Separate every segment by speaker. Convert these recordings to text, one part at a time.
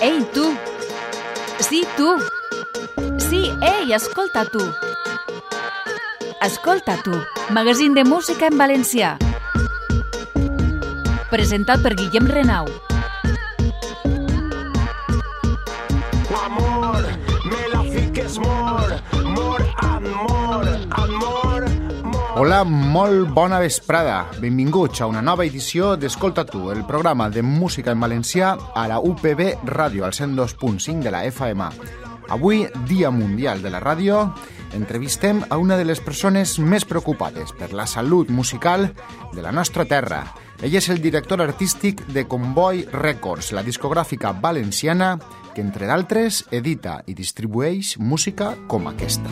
Speaker 1: Ei, tu! Sí, tu! Sí, ei, escolta, tu! Escolta, tu! Magazín de música en valencià. Presentat per Guillem Renau.
Speaker 2: Amor, me la fiques more and more.
Speaker 3: Hola, molt bona vesprada. Benvinguts a una nova edició d'Escolta Tu, el programa de música en valencià a la UPB Ràdio, al 102.5 de la FM. Avui, Dia Mundial de la Ràdio, entrevistem a una de les persones més preocupades per la salut musical de la nostra terra. Ell és el director artístic de Comboi Records, la discogràfica valenciana que, entre d'altres, edita i distribueix música com aquesta.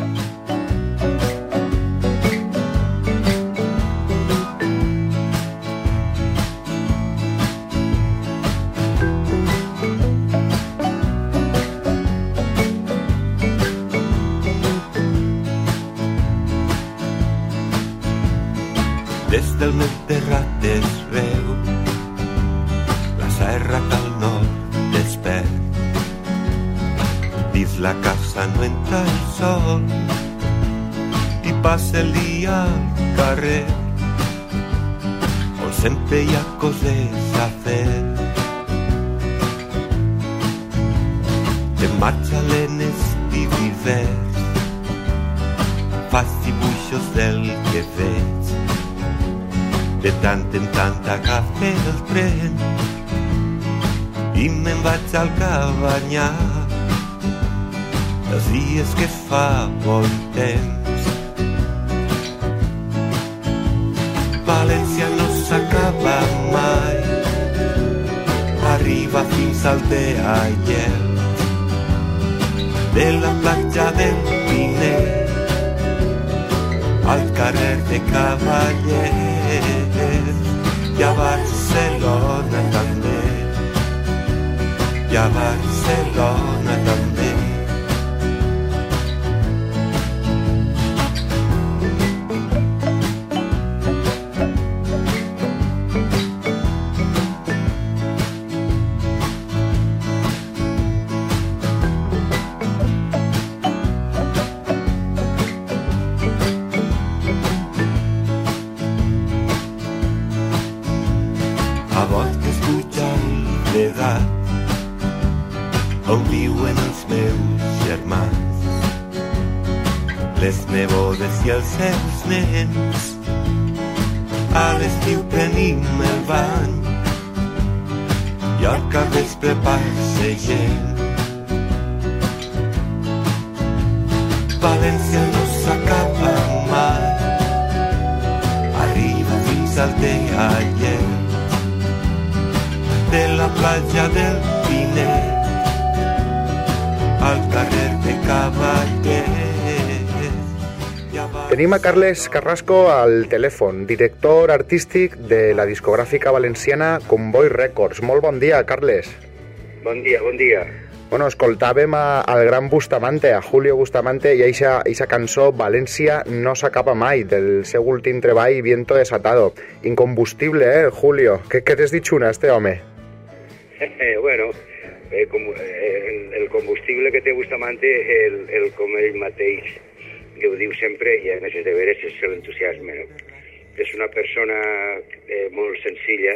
Speaker 4: Des del meu terrat es veu la serra que al nord despert. Dins la casa no entra el sol i passa el dia al carrer, on sempre hi ha coses a fer. De marxa l'estiu d'hivern, fas dibuixos del que veig. De tant en tant agafe el tren i me'n vaig al cabanyar. Els dies que fa bon temps. València no s'acaba mai, arriba fins al Teaiel. De la platja del Pinet al carrer de Cavallers i a Barcelona també, i a Barcelona també. A voltes puja l'edat on viuen els meus germans, les nebodes i els seus nens. A l'estiu tenim el bany i al capvespre passegem. València no s'acaba mai, arriba fins al Teaiel. De la platja del Pinet al carrer de Cavallers.
Speaker 3: Tenim a Carles Carrasco al telèfon, director artístic de la discogràfica valenciana Comboi Records. Molt bon dia, Carles.
Speaker 5: Bon dia, bon dia.
Speaker 3: Bueno, escoltàvem al gran Bustamante, a Julio Bustamante, i eixa cançó València no s'acaba mai, del seu últim treball Viento Desatado. Incombustible, Julio? ¿Qué t'has dit una, este home?
Speaker 5: Bueno, el combustible que té Bustamante, com ell mateix ho diu sempre, i a més de veres és l'entusiasme. No? És una persona molt senzilla,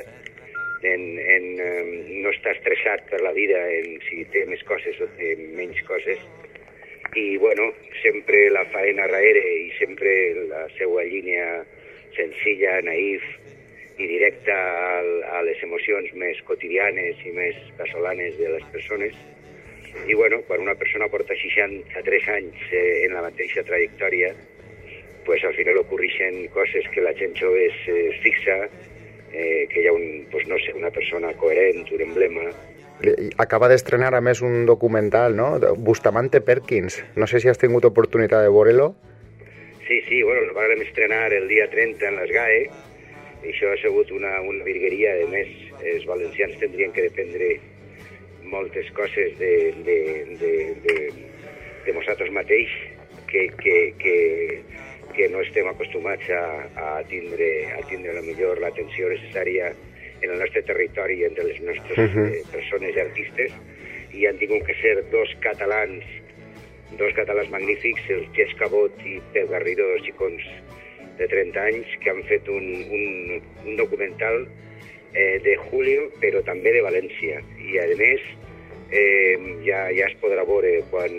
Speaker 5: no està estressat per la vida en si té més coses o té menys coses, i bueno, sempre la faena darrere i sempre la seva línia senzilla, naïf i directa a les emocions més quotidianes i més casolanes de les persones. I bueno, quan una persona porta 63 anys en la mateixa trajectòria, pues al final ocorreixen coses que la gent jove es fixa, que hi ha una persona coherent, un emblema.
Speaker 3: Acaba d'estrenar a més un documental, no? Bustamante Perkins. No sé si has tingut oportunitat de veure-lo.
Speaker 5: Sí, bueno, el vam estrenar el dia 30 en les GAE. Això ha sigut una virgueria. A més, els valencians tindrien que dependre moltes coses de nosaltres mateix que no estem acostumats a tindre la millor l'atenció necessària en el nostre territori entre les nostres persones i artistes, i han tingut que ser dos catalans magnífics, el Cesc Cabot i Pep Garrido, dos xicons de 30 anys, que han fet un documental de Julio, però també de València. I, a més, ja es podrà veure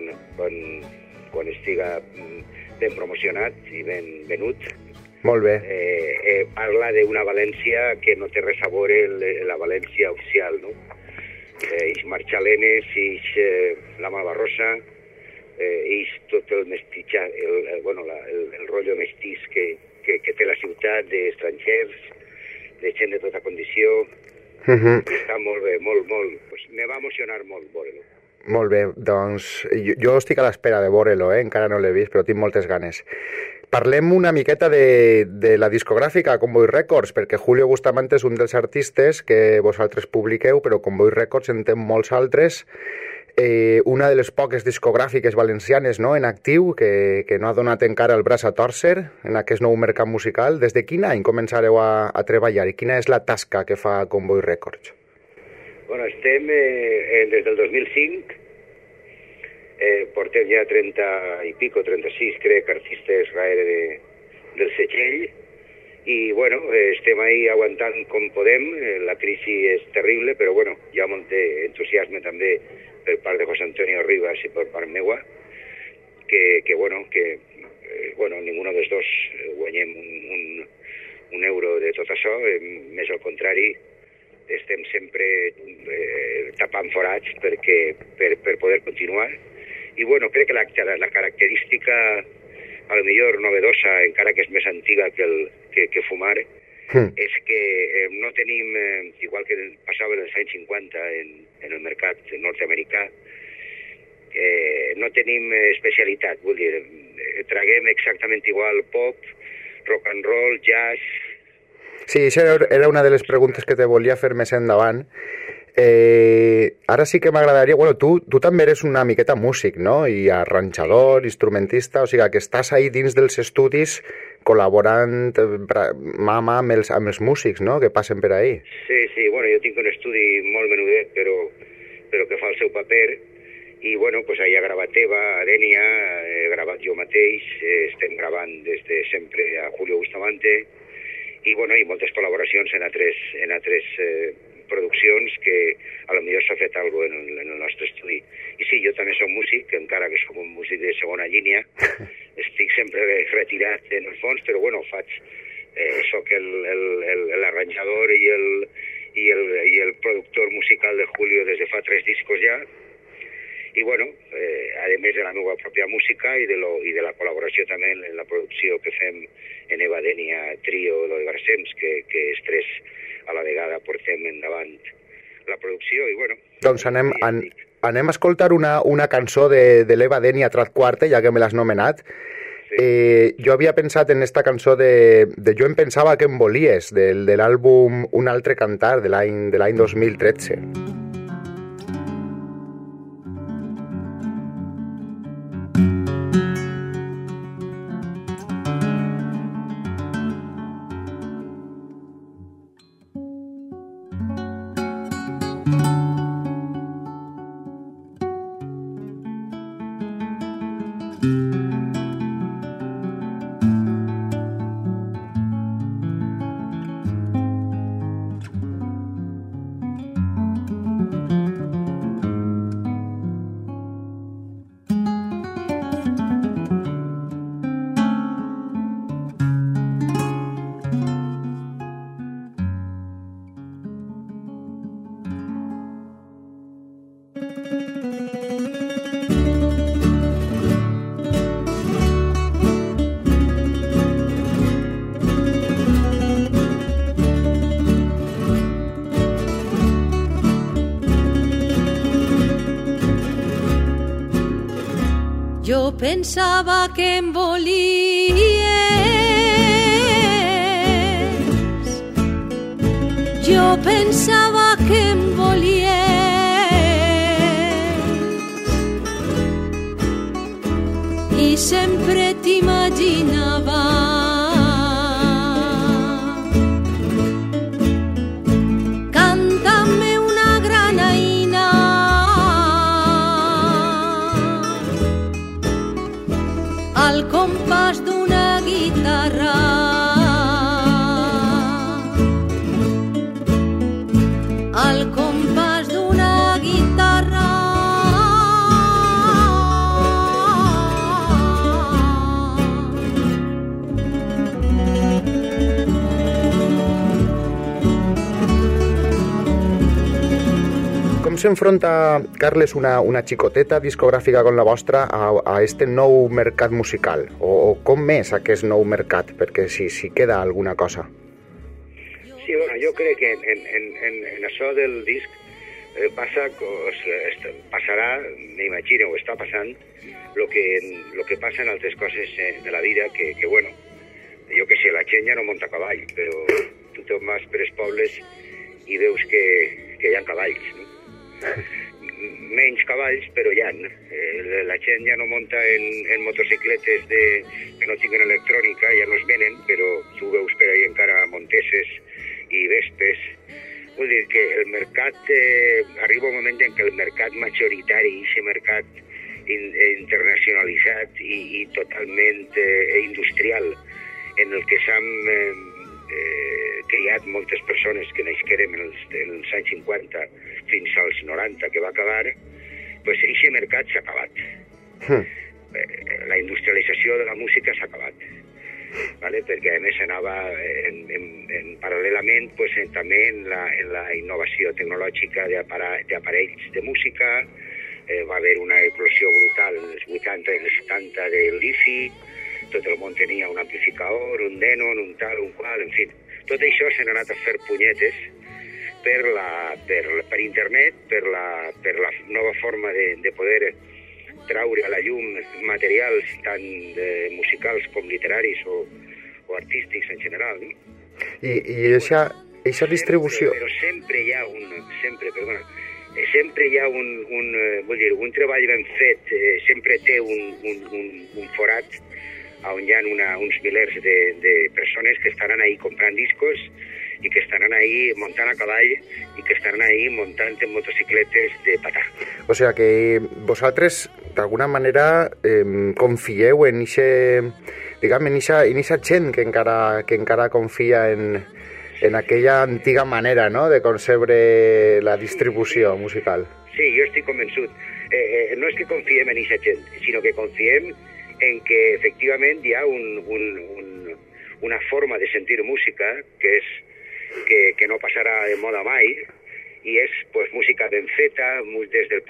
Speaker 5: quan estiga ben promocionat i ben venut.
Speaker 6: Molt bé.
Speaker 5: Parla d'una València que no té res a veure la València oficial, no? Ix Marxalenes, ix la Malvarrosa, ix tot el mestitxa, el rotllo mestís que té la ciutat, d'estrangers, de gent de tota condició. Està molt bé, molt. Pues me va emocionar molt veure-lo.
Speaker 6: Molt bé, doncs jo estic a l'espera de veure-lo, encara no l'he vist, però tinc moltes ganes. Parlem una miqueta de la discogràfica Convoy Records, perquè Julio Bustamante és un dels artistes que vosaltres publiqueu, però Convoy Records en té molts altres. Una de les poques discogràfiques valencianes, no, en actiu, que no ha donat encara el braç a tòrcer en aquest nou mercat musical. Des de quin any començareu a treballar i quina és la tasca que fa Convoy Records?
Speaker 5: Bueno, estem des del 2005, portem ja 30 i pico, 36, crec, artistes darrere del setxell, i bueno, estem ahí aguantant com podem. La crisi és terrible, però bueno, hi ha molt d'entusiasme també per part de José Antonio Rivas i per part meua, que ninguno dels dos guanyem un euro de tot això, més al contrari, estem sempre tapant forats per poder continuar. I bueno, crec que la característica, a lo millor novedosa, encara que és més antiga que fumar, és que no tenim, igual que passava en els anys 50 en el mercat nord-americà, no tenim especialitat, vull dir, traguem exactament igual pop, rock and roll, jazz.
Speaker 6: Sí, això era una de les preguntes que te volia fer més endavant. Ara sí que m'agradaria... Bueno, tu també eres una miqueta músic, no? I arranjador, instrumentista, o sigui que estàs ahí dins dels estudis col·laborant mà a mà amb els músics, no?, que passen per ahí.
Speaker 5: Sí, bueno, jo tinc un estudi molt menudet, però que fa el seu paper, i bueno, pues ahí ha gravat Eva, a Dènia, he gravat jo mateix, estem gravant des de sempre a Julio Bustamante, i bueno, i moltes col·laboracions en altres produccions que a lo millor s'ha fet alguna cosa en el nostre estudi. I sí, jo també soc músic, encara que soc un músic de segona línia, estic sempre retirat en el fons, però bueno, soc l'arranjador i el productor musical de Julio des de fa 3 discos ja, i bueno, a més de la meva pròpia música i de la col·laboració també en la producció que fem en Eva Dènia, Trio, Lo de Barcems, que els tres a la vegada portem endavant la producció, i bueno...
Speaker 6: Doncs anem a escoltar una cançó de l'Eva Dènia Trat Quarte, ja que me l'has nomenat. Sí. Jo havia pensat en esta cançó de Jo em pensava que em volies, de l'àlbum Un altre cantar, de l'any 2013.
Speaker 7: Jo pensava que em volies, jo pensava que em volies, i sempre t'imaginava canta'm una granaïna
Speaker 6: Com s'enfronta, Carles, una xicoteta discogràfica com la vostra a este nou mercat musical? O com és aquest nou mercat? Perquè si queda alguna cosa.
Speaker 5: Sí, bueno, jo crec que en això del disc passarà, m'imagino, o està passant, lo que passa en altres coses de la vida, que bueno, jo que sé, la gent ja no monta cavall, però tu te'n vas per els pobles i veus que hi ha cavalls, no? Menys cavalls, però hi ha. La gent ja no monta en motocicletes que no tinguin electrònica, ja no es venen, però tu veus per ahí encara monteses i vespes. Vull dir que el mercat, arriba un moment en què el mercat majoritari, aquest mercat internacionalitzat i totalment industrial, en el que s'han criat moltes persones que naixerem en els anys 50 fins als 90, que va acabar, doncs aquest mercat s'ha acabat. La industrialització de la música s'ha acabat. ¿Vale? Perquè a més anava paral·lelament pues, també en la innovació tecnològica d'aparells de música. Va haver una eclosió brutal en els 80 i els 70 del Li-Fi. Tot el món tenia un amplificador, un Denon, un tal, un qual, en fi. Tot això s'ha anat a fer punyetes per internet, per la nova forma de poder traure a la llum materials tant musicals com literaris o artístics en general. No?
Speaker 6: I aquesta distribució...
Speaker 5: Però sempre hi ha un treball ben fet, sempre té un forat on hi ha uns milers de persones que estaran ahí comprant discos i que estaran ahí muntant a cavall i que estaran ahí muntant en motocicletes de patà.
Speaker 6: O sigui que vosaltres, d'alguna manera, confieu en eixa gent que encara confia en aquella antiga manera, no?, de concebre la distribució musical.
Speaker 5: Sí, jo estic convençut. No és que confiem en eixa gent, sinó que confiem en que efectivament hi ha una forma de sentir música que no passarà de moda mai, i és pues, música ben feta des de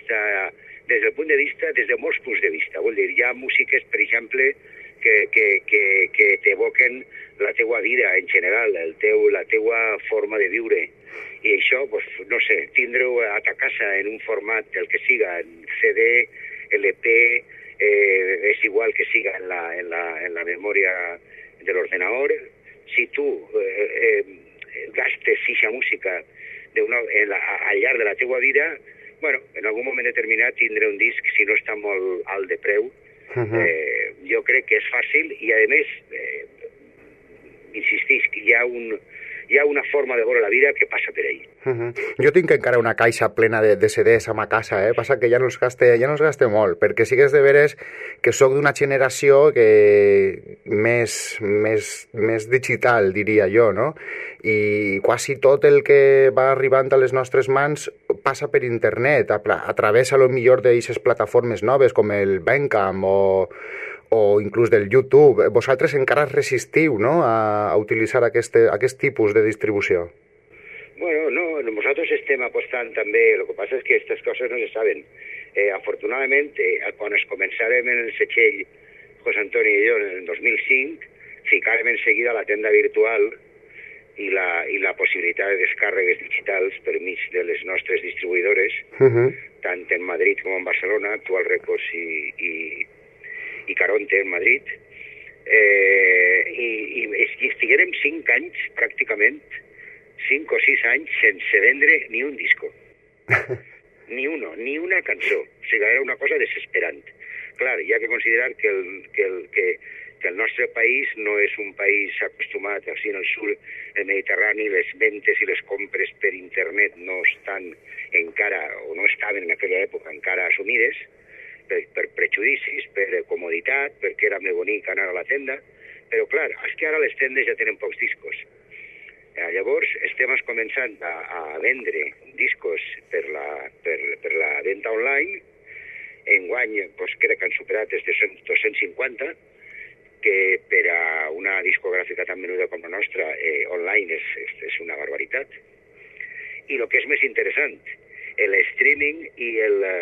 Speaker 5: molts punts de vista. Vol dir, hi ha músiques, per exemple, que t'evoquen la teua vida en general, la teua forma de viure. I això, pues, no sé, tindre-ho a ta casa en un format, el que siga, en CD, LP, és igual que siga en la memòria de l'ordenador. Si tu gastes eixa música al llarg de la teua vida, bueno, en algun moment determinat tindre un disc, si no està molt alt de preu, jo crec que és fàcil i, a més, insistisc, hi ha una forma de veure la vida que passa per ahí.
Speaker 6: Jo tinc encara una caixa plena de CDs a ma casa, passa que ja no els gaste molt, perquè sí que és de veres que sóc d'una generació que més digital, diria jo, no? I quasi tot el que va arribant a les nostres mans passa per internet, a través a lo millor d'aquestes plataformes noves com el Bandcamp o inclús del YouTube. Vosaltres encara resistiu, no?, a utilitzar aquest tipus de distribució.
Speaker 5: Bueno, no, nosaltres estem apostant també, el que passa és que aquestes coses no se saben. Afortunadament, quan es començàrem en el setxell, José Antonio i jo, en el 2005, ficàrem en seguida la tenda virtual i la possibilitat de descàrregues digitals per mig de les nostres distribuïdores, tant en Madrid com en Barcelona, Actual Records i Caronte en Madrid, i estiguérem 5 anys pràcticament, 5 o 6 anys sense vendre ni un disco. Ni una cançó. O sigui, era una cosa desesperant. Clar, hi ha que considerar que el nostre país no és un país acostumat, així en el sud del Mediterrani, les ventes i les compres per internet no estan encara, o no estaven en aquella època encara assumides, per prejudicis, per comoditat, perquè era més bonic anar a la tenda, però clar, és que ara les tendes ja tenen pocs discos. Llavors estem començant a vendre discos per la venda online. Enguany crec que han superat els 250, que per a una discogràfica tan menuda com la nostra online és una barbaritat. I el que és més interessant streaming i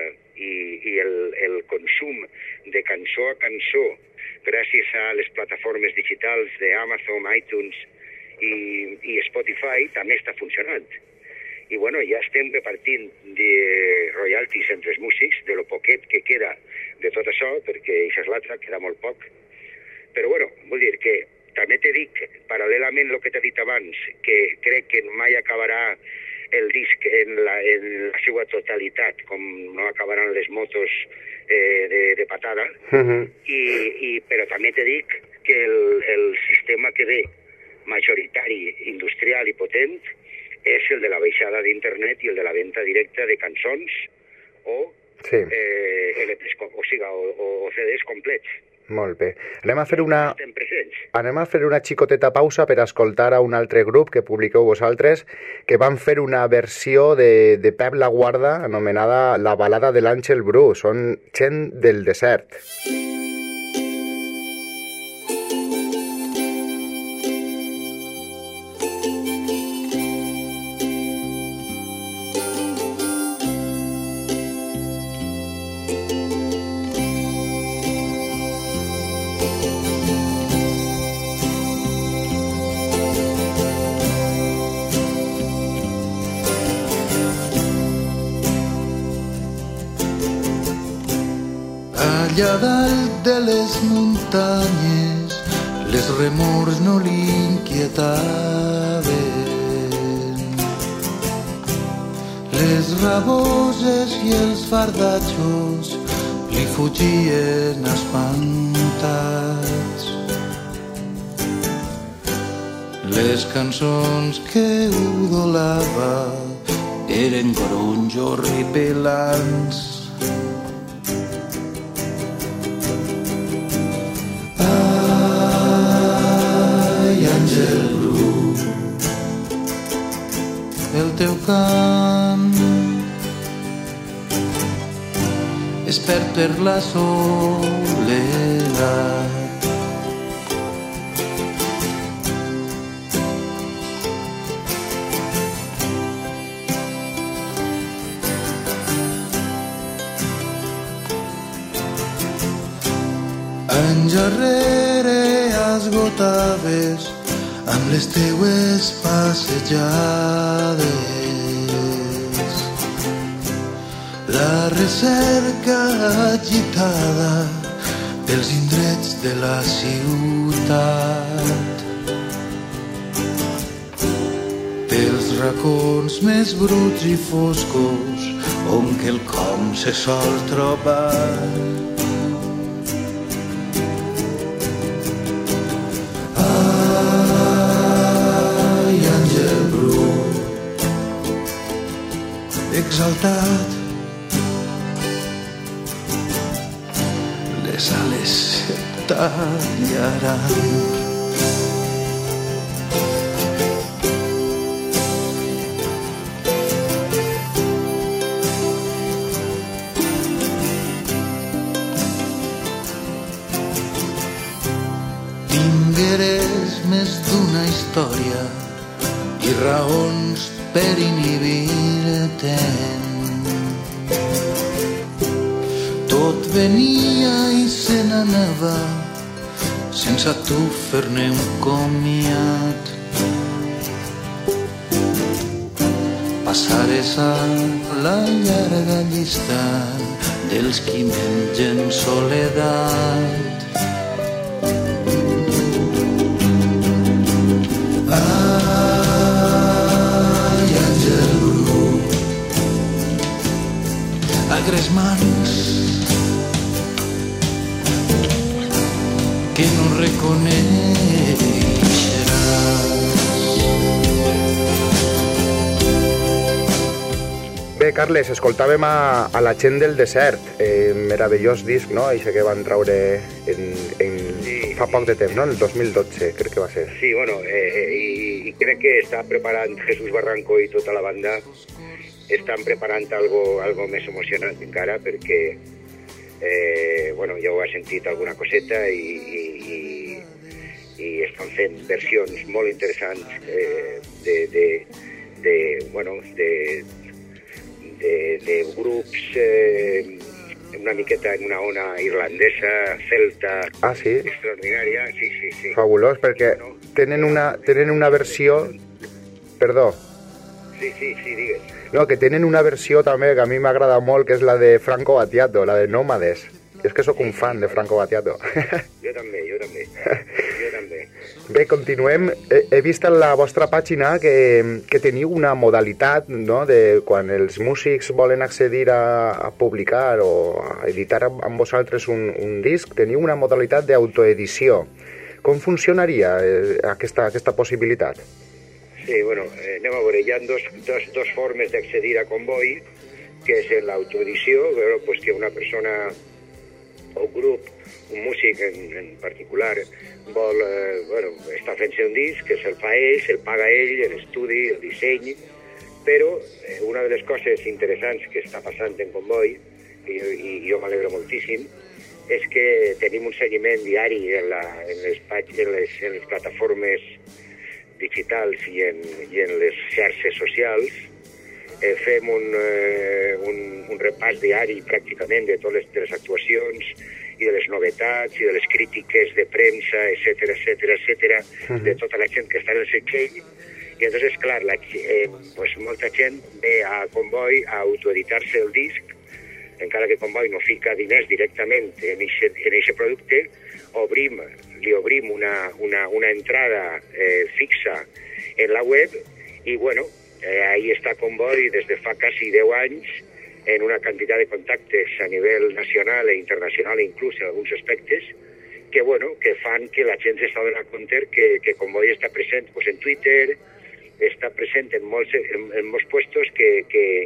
Speaker 5: el consum de cançó a cançó gràcies a les plataformes digitals d'Amazon, iTunes i Spotify també està funcionant. I bueno, ja estem repartint de royalties entre els músics, de lo poquet que queda de tot això, perquè això és l'altre, queda molt poc. Però bueno, vull dir que també t'he dit, paral·lelament a el que t'he dit abans, que crec que mai acabarà el disc en la seva totalitat, com no acabaran les motos de patada, però també t'he dit que el sistema que ve majoritari, industrial i potent és el de la baixada d'internet i el de la venda directa de cançons o LPs, o CDs complets.
Speaker 6: Molt bé. Anem a fer una xicoteta pausa per escoltar a un altre grup que publiqueu vosaltres, que van fer una versió de Pep La Guarda anomenada La balada de l'Àngel Bru. Són Gent del desert.
Speaker 8: Allà dalt de les muntanyes les remors no l'inquietaven. Les raboses i els fardatxos li fugien espantats. Les cançons que udolava eren gronys horripilants. El teu cant es perd per la soledat. Anys arrere esgotaves amb les teues passejades la recerca agitada pels indrets de la ciutat, pels racons més bruts i foscos on quelcom se sol trobar. Exaltat, les ales se tallaran. Tingueres més d'una història i raons per inhibir-te'n. Tot venia i se n'anava sense tu fer-ne un comiat. Passares a la llarga llista dels qui mengen soledat. Agres mans que no reconeixeràs.
Speaker 6: Bé, Carles, escoltàvem a la gent del desert, meravellós disc, no? Això que van traure fa poc de temps, no? El 2012, crec que va ser.
Speaker 5: Sí, bueno, i crec que està preparant Jesús Barranco i tota la banda, estan preparant algo més emocionant encara, perquè bueno, ja ho he sentit alguna coseta i estan fent versions molt interessants de de grups una miqueta en una ona irlandesa, celta,
Speaker 6: sí?
Speaker 5: Extraordinària, sí.
Speaker 6: Fabulós, perquè tenen una versió... Perdó.
Speaker 5: Sí, digues.
Speaker 6: No, que tenen una versió també que a mi m'agrada molt, que és la de Franco Battiato, la de Nómades. És que sóc un fan de Franco Battiato.
Speaker 5: Jo també.
Speaker 6: Bé, continuem. He vist en la vostra pàgina que teniu una modalitat, no?, de quan els músics volen accedir a publicar o a editar amb vosaltres un disc, teniu una modalitat d'autoedició. Com funcionaria aquesta possibilitat?
Speaker 5: Sí, bueno, anem a veure, hi ha dos formes d'accedir a Comboi, que és en l'autoedició, pues que una persona o un grup, un músic en particular, vol, està fent-se un disc, que se'l fa ell, se'l paga ell, l'estudi, el disseny, però una de les coses interessants que està passant en Comboi, i jo m'alegro moltíssim, és que tenim un seguiment diari en les plataformes digitals i en les xarxes socials. Fem un repàs diari pràcticament de totes les actuacions i de les novetats i de les crítiques de premsa, etcètera, de tota la gent que està en el setxell. I llavors, clar, molta gent ve a Comboi a autoeditar-se el disc, encara que Comboi no fica diners directament en aquest producte, li obrim una entrada fixa en la web i, bueno, ahí està Comboi des de fa quasi 10 anys en una quantitat de contactes a nivell nacional e internacional, inclús en alguns aspectes, que fan que la gent s'està donant compte que Comboi està present en Twitter, està present en molts puestos que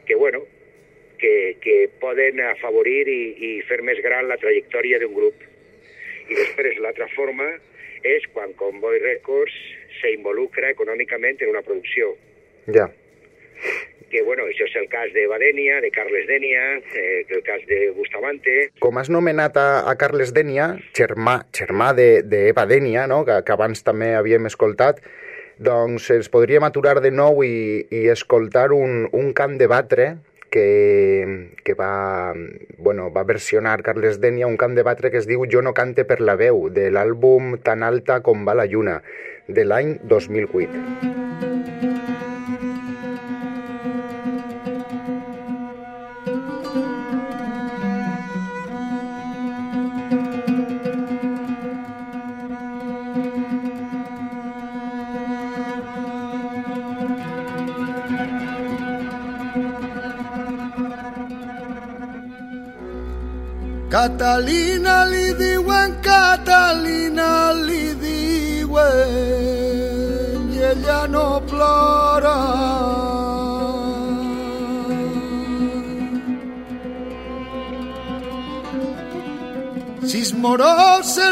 Speaker 5: poden afavorir i fer més gran la trajectòria d'un grup. I després l'altra forma és quan Comboi Records s'involucra econòmicament en una producció.
Speaker 6: Ja.
Speaker 5: Que, això és el cas de Badènia, de Carles Dènia, el cas de Bustamante.
Speaker 6: Com has nomenat a Carles Dènia, germà d'Eva Dènia, no?, que abans també havíem escoltat, doncs ens podríem aturar de nou i escoltar un cant de batre que va versionar Carles Dènia, un cant de batre que es diu Jo no cante per la veu, de l'àlbum Tan alta com va la lluna, de l'any 2008.
Speaker 8: Catalina li diuen, i ella no plora. Sis moros se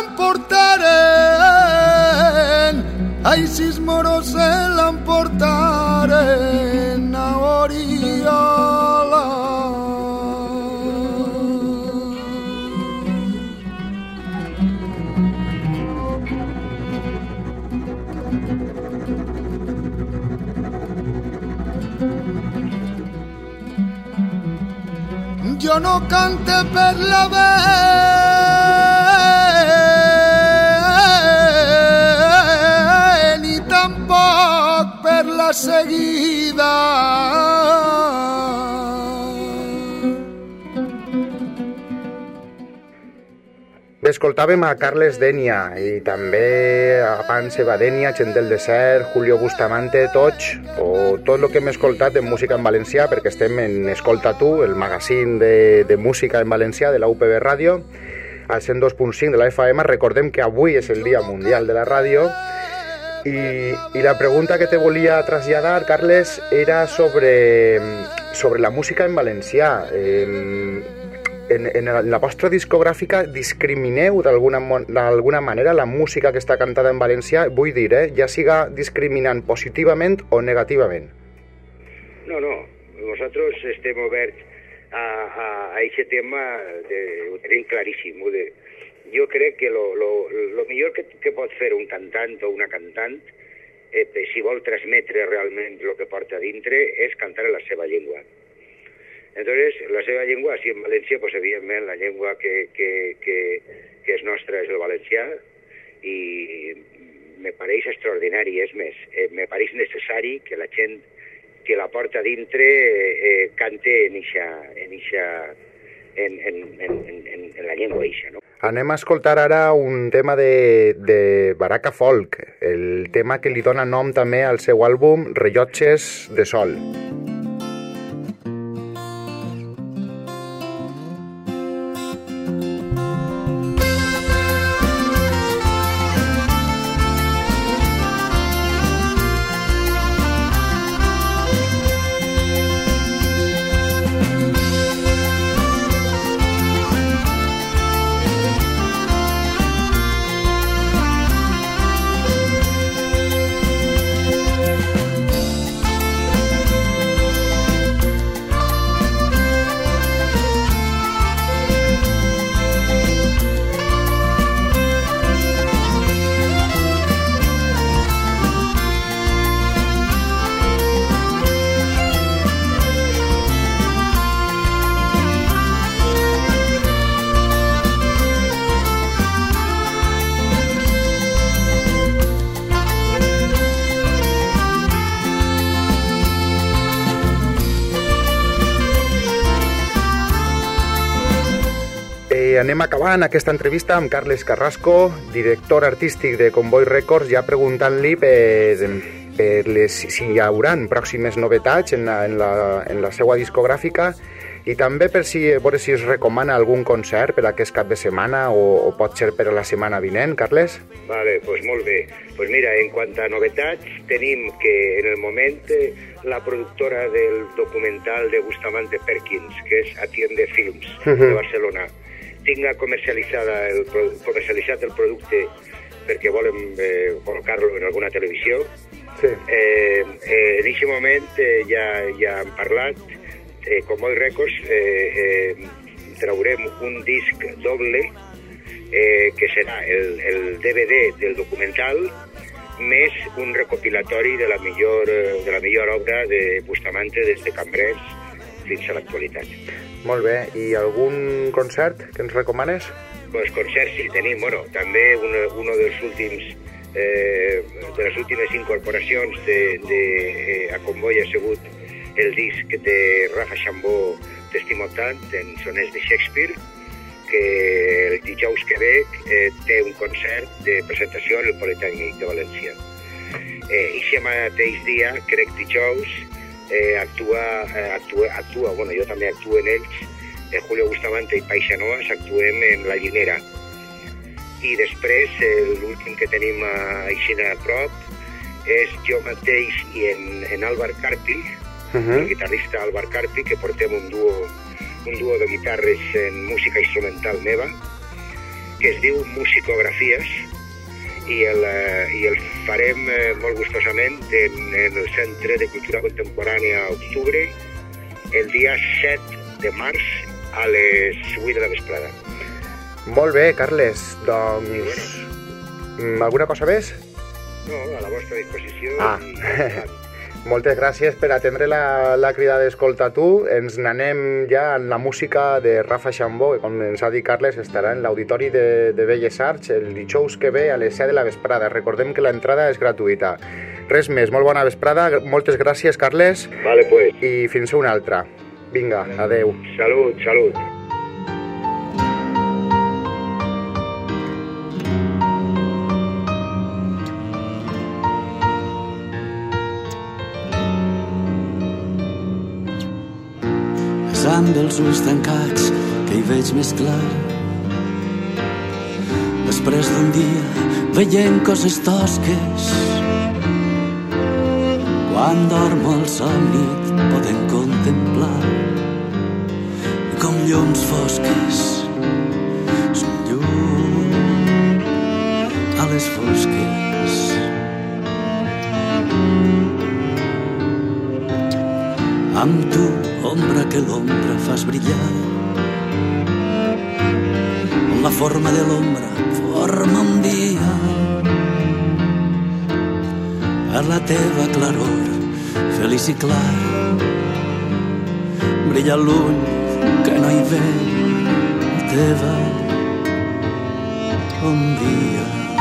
Speaker 8: l'emportaren, sis moros se l'emportaren a Oriola. Jo no cante per la veu ni tampoc per la seguida.
Speaker 6: Bé, escoltàvem a Carles Dènia i també abans Eva Dènia, Gent del Desert, Julio Bustamante, tots, o tot el que hem escoltat de música en valencià, perquè estem en Escolta Tu, el magazín de música en valencià de la UPB Ràdio, al 102.5 de la FM. Recordem que avui és el Dia Mundial de la Ràdio i la pregunta que te volia traslladar, Carles, era sobre la música en valencià. En la vostra discogràfica discrimineu d'alguna manera la música que està cantada en valencià, vull dir, ja siga discriminant positivament o negativament?
Speaker 5: No, nosaltres estem oberts a aquest tema, ho tenim claríssim. Jo crec que lo millor que pot fer un cantant o una cantant, si vol transmetre realment el que porta dintre, és cantar en la seva llengua. Entonces, la seva llengua, així en València, pues, evidentment, la llengua que és nostra és el valencià, i me pareix extraordinari, és més, me pareix necessari que la gent que la porta dintre cante en la llengua eixa, no?
Speaker 6: Anem a escoltar ara un tema de Baraka Folk, el tema que li dona nom també al seu àlbum Rellotges de Sol. Anem acabant aquesta entrevista amb Carles Carrasco, director artístic de Convoy Records, ja preguntant-li si hi haurà pròximes novetats en la seva discogràfica i també per veure si es recomana algun concert per aquest cap de setmana o pot ser per a la setmana vinent, Carles?
Speaker 5: Vale, pues molt bé. Pues mira, en quant a novetats, tenim que en el moment la productora del documental de Bustamante Perkins, que és Atiende Films, de Barcelona, tinga comercialitzat el producte perquè volen col·locar-lo en alguna televisió.
Speaker 6: Sí.
Speaker 5: En aquest moment ja han parlat, Convoy Records, traurem un disc doble que serà el DVD del documental més un recopilatori de la millor obra de Bustamante des de Cambrers fins a l'actualitat.
Speaker 6: Molt bé. I algun concert que ens recomanes?
Speaker 5: Pues concerts sí, tenim. Bueno, també uno dels últims de les últimes incorporacions a Convoy ha sigut el disc de Rafa Chambó Testimotant en soners de Shakespeare, que el dijous que ve té un concert de presentació en el Politècnic de València. I aquest mateix dia, crec dijous, bueno, jo també actuo en ells, Julio Bustamante i Paixanoas actuem en La Llinera. I després, l'últim que tenim així a prop és jo mateix i en Álvar Carpi, el guitarrista Álvar Carpi, que portem un duo de guitarres en música instrumental meva, que es diu Musicografies, i el farem molt gustosament en el Centre de Cultura Contemporània a Octubre, el dia 7 de març a les 8 de la vesprada.
Speaker 6: Molt bé, Carles. Doncs, alguna cosa més?
Speaker 5: No, a la vostra disposició.
Speaker 6: Moltes gràcies per atendre la crida d'Escolta Tu. Ens n'anem ja en la música de Rafa Chambó, que com ens ha dit Carles estarà en l'Auditori de Belles Arts el dijous que ve a les 7 de la vesprada. Recordem que l'entrada és gratuïta. Res més, molt bona vesprada. Moltes gràcies, Carles.
Speaker 5: Vale, pues.
Speaker 6: I fins una altra. Vinga, adeu.
Speaker 5: Salut, salut.
Speaker 9: Amb els ulls tancats que hi veig més clar, després d'un dia veient coses tosques, quan dormo al somni podem contemplar com llums fosques són llum a les fosques. Amb tu, ombra que l'ombra fas brillar, on la forma de l'ombra forma un dia, a la teva claror feliç i clar brilla l'ull que no hi veu la teva ombria.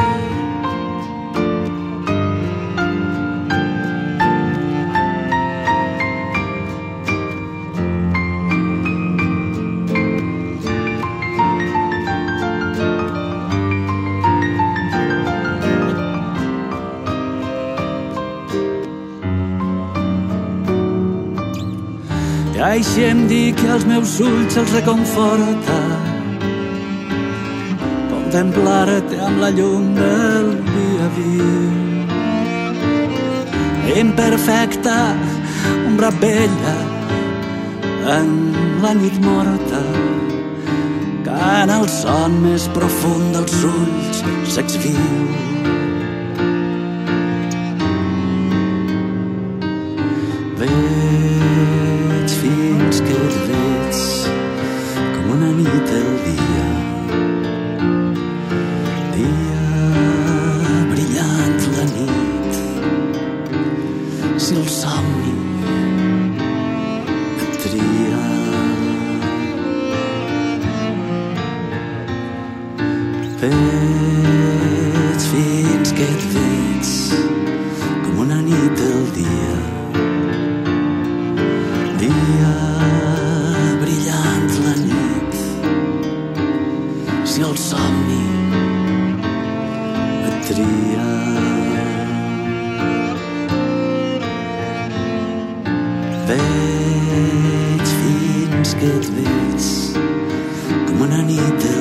Speaker 9: Així em dic que els meus ulls els reconforta contemplar-te amb la llum del dia viu. Imperfecta, ombra bella en la nit morta, que en el son més profund dels ulls s'exviu. Fins que et veig com una nit el dia, dia brillant la nit. Si el somni et tria, veig fins que et veig com una nit el dia, dia brillant la nit. Si el somni et tria, veig fins que et veig com una nit